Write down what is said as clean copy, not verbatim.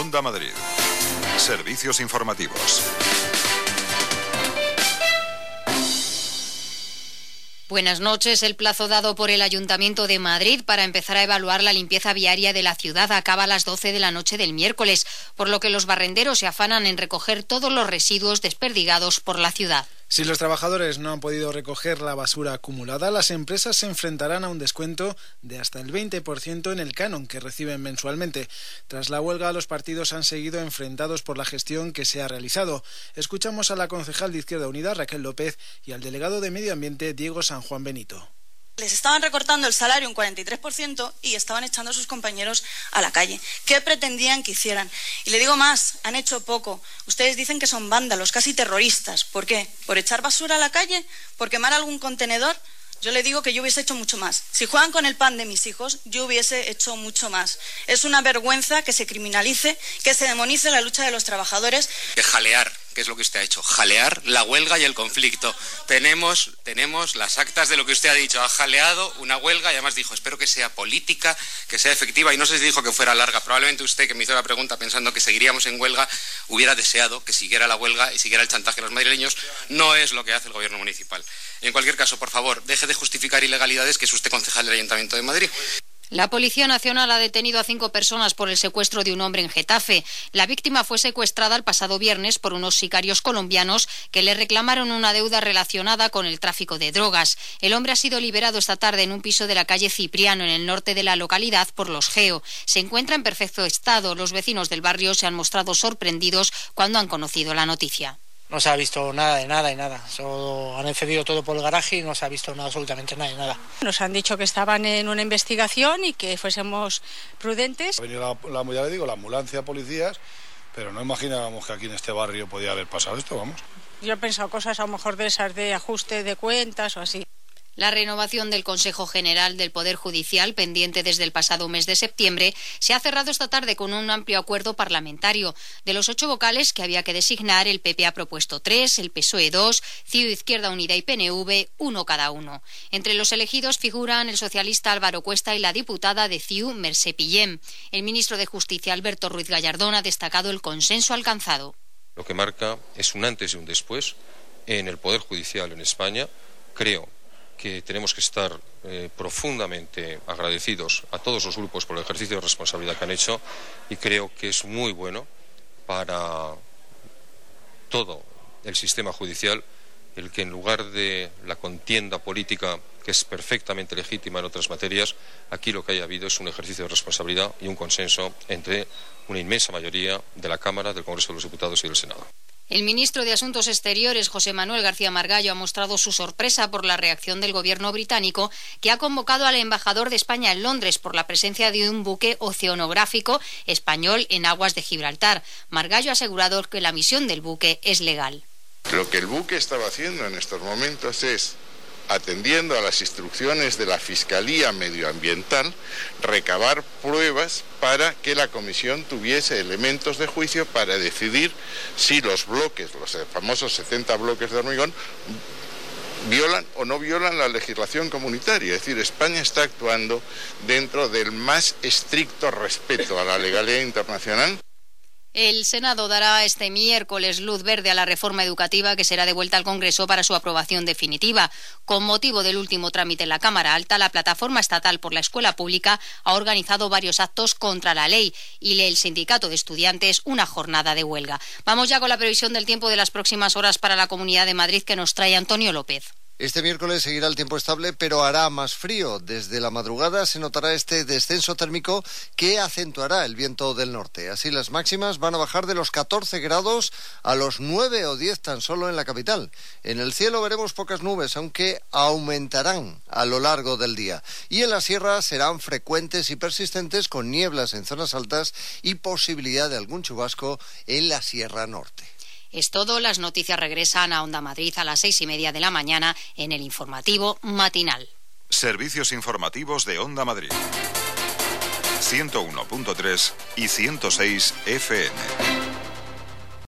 Onda Madrid. Servicios informativos. Buenas noches. El plazo dado por el Ayuntamiento de Madrid para empezar a evaluar la limpieza viaria de la ciudad acaba a las 12 de la noche del miércoles, por lo que los barrenderos se afanan en recoger todos los residuos desperdigados por la ciudad. Si los trabajadores no han podido recoger la basura acumulada, las empresas se enfrentarán a un descuento de hasta el 20% en el canon que reciben mensualmente. Tras la huelga, los partidos han seguido enfrentados por la gestión que se ha realizado. Escuchamos a la concejal de Izquierda Unida, Raquel López, y al delegado de Medio Ambiente, Diego San Juan Benito. Les estaban recortando el salario un 43% y estaban echando a sus compañeros a la calle. ¿Qué pretendían que hicieran? Y le digo más, han hecho poco. Ustedes dicen que son vándalos, casi terroristas. ¿Por qué? ¿Por echar basura a la calle? ¿Por quemar algún contenedor? Yo le digo que yo hubiese hecho mucho más. Si juegan con el pan de mis hijos, yo hubiese hecho mucho más. Es una vergüenza que se criminalice, que se demonice la lucha de los trabajadores. De jalear, que es lo que usted ha hecho, jalear la huelga y el conflicto. Tenemos las actas de lo que usted ha dicho. Ha jaleado una huelga y además dijo, espero que sea política, que sea efectiva, y no sé si dijo que fuera larga. Probablemente usted, que me hizo la pregunta pensando que seguiríamos en huelga, hubiera deseado que siguiera la huelga y siguiera el chantaje a los madrileños. No es lo que hace el gobierno municipal. En cualquier caso, por favor, deje de justificar ilegalidades, que es usted concejal del Ayuntamiento de Madrid. La Policía Nacional ha detenido a 5 personas por el secuestro de un hombre en Getafe. La víctima fue secuestrada el pasado viernes por unos sicarios colombianos que le reclamaron una deuda relacionada con el tráfico de drogas. El hombre ha sido liberado esta tarde en un piso de la calle Cipriano, en el norte de la localidad, por los GEO. Se encuentra en perfecto estado. Los vecinos del barrio se han mostrado sorprendidos cuando han conocido la noticia. No se ha visto nada de nada. Solo han encendido todo por el garaje y no se ha visto absolutamente nada de nada. Nos han dicho que estaban en una investigación y que fuésemos prudentes. Ha venido la ambulancia, policías, pero no imaginábamos que aquí en este barrio podía haber pasado esto, vamos. Yo he pensado cosas a lo mejor de esas de ajuste de cuentas o así. La renovación del Consejo General del Poder Judicial, pendiente desde el pasado mes de septiembre, se ha cerrado esta tarde con un amplio acuerdo parlamentario. De los 8 vocales que había que designar, el PP ha propuesto 3, el PSOE 2, CiU, Izquierda Unida y PNV, 1 cada uno. Entre los elegidos figuran el socialista Álvaro Cuesta y la diputada de CiU, Mercè Pillem. El ministro de Justicia, Alberto Ruiz Gallardón, ha destacado el consenso alcanzado. Lo que marca es un antes y un después en el Poder Judicial en España. Creo que tenemos que estar profundamente agradecidos a todos los grupos por el ejercicio de responsabilidad que han hecho, y creo que es muy bueno para todo el sistema judicial el que, en lugar de la contienda política, que es perfectamente legítima en otras materias, aquí lo que haya habido es un ejercicio de responsabilidad y un consenso entre una inmensa mayoría de la Cámara, del Congreso de los Diputados y del Senado. El ministro de Asuntos Exteriores, José Manuel García Margallo, ha mostrado su sorpresa por la reacción del gobierno británico, que ha convocado al embajador de España en Londres por la presencia de un buque oceanográfico español en aguas de Gibraltar. Margallo ha asegurado que la misión del buque es legal. Lo que el buque estaba haciendo en estos momentos es, atendiendo a las instrucciones de la Fiscalía Medioambiental, recabar pruebas para que la comisión tuviese elementos de juicio para decidir si los bloques, los famosos 70 bloques de hormigón, violan o no violan la legislación comunitaria. Es decir, España está actuando dentro del más estricto respeto a la legalidad internacional. El Senado dará este miércoles luz verde a la reforma educativa, que será devuelta al Congreso para su aprobación definitiva. Con motivo del último trámite en la Cámara Alta, la Plataforma Estatal por la Escuela Pública ha organizado varios actos contra la ley y el Sindicato de Estudiantes una jornada de huelga. Vamos ya con la previsión del tiempo de las próximas horas para la Comunidad de Madrid, que nos trae Antonio López. Este miércoles seguirá el tiempo estable, pero hará más frío. Desde la madrugada se notará este descenso térmico que acentuará el viento del norte. Así, las máximas van a bajar de los 14 grados a los 9 o 10 tan solo en la capital. En el cielo veremos pocas nubes, aunque aumentarán a lo largo del día. Y en la sierra serán frecuentes y persistentes, con nieblas en zonas altas y posibilidad de algún chubasco en la Sierra Norte. Es todo. Las noticias regresan a Onda Madrid a las 6:30 de la mañana en el informativo matinal. Servicios informativos de Onda Madrid. 101.3 y 106 FM.